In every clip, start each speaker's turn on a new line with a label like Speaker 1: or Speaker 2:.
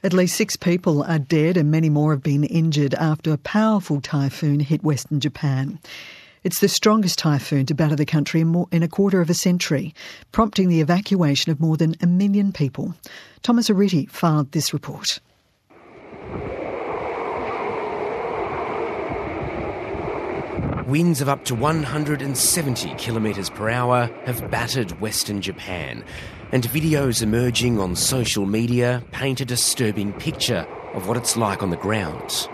Speaker 1: At least 6 people are dead and many more have been injured after a powerful typhoon hit western Japan. It's the strongest typhoon to batter the country in a quarter of a century, prompting the evacuation of more than 1 million people. Thomas Arritti filed this report.
Speaker 2: Winds of up to 170 kilometres per hour have battered western Japan, and videos emerging on social media paint a disturbing picture of what it's like on the ground.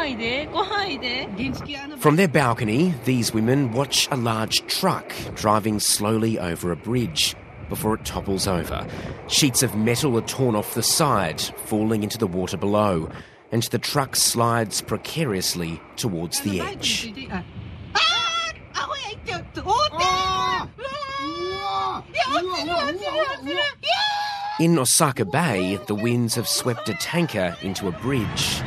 Speaker 2: From their balcony, these women watch a large truck driving slowly over a bridge before it topples over. Sheets of metal are torn off the side, falling into the water below, and the truck slides precariously towards the edge. In Osaka Bay, the winds have swept a tanker into a bridge.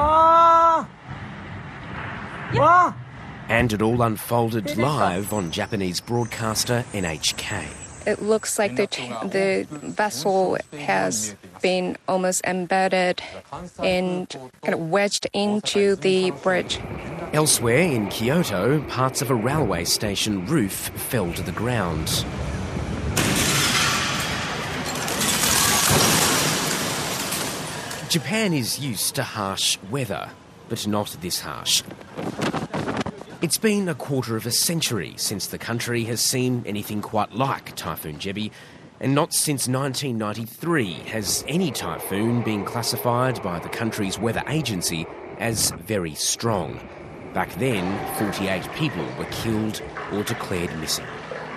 Speaker 2: And it all unfolded live on Japanese broadcaster NHK.
Speaker 3: It looks like the vessel has been almost embedded and kind of wedged into the bridge.
Speaker 2: Elsewhere in Kyoto, parts of a railway station roof fell to the ground. Japan is used to harsh weather, but not this harsh. It's been a quarter of a century since the country has seen anything quite like Typhoon Jebi, and not since 1993 has any typhoon been classified by the country's weather agency as very strong. Back then, 48 people were killed or declared missing.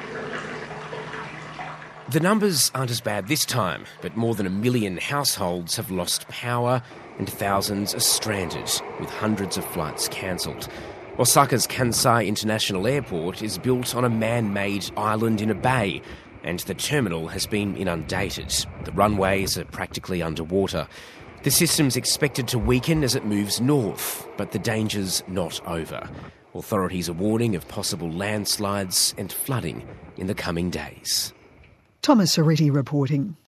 Speaker 2: The numbers aren't as bad this time, but more than 1 million households have lost power and thousands are stranded, with hundreds of flights cancelled. Osaka's Kansai International Airport is built on a man-made island in a bay, and the terminal has been inundated. The runways are practically underwater. The system's expected to weaken as it moves north, but the danger's not over. Authorities are warning of possible landslides and flooding in the coming days.
Speaker 1: Thomas Arritti reporting.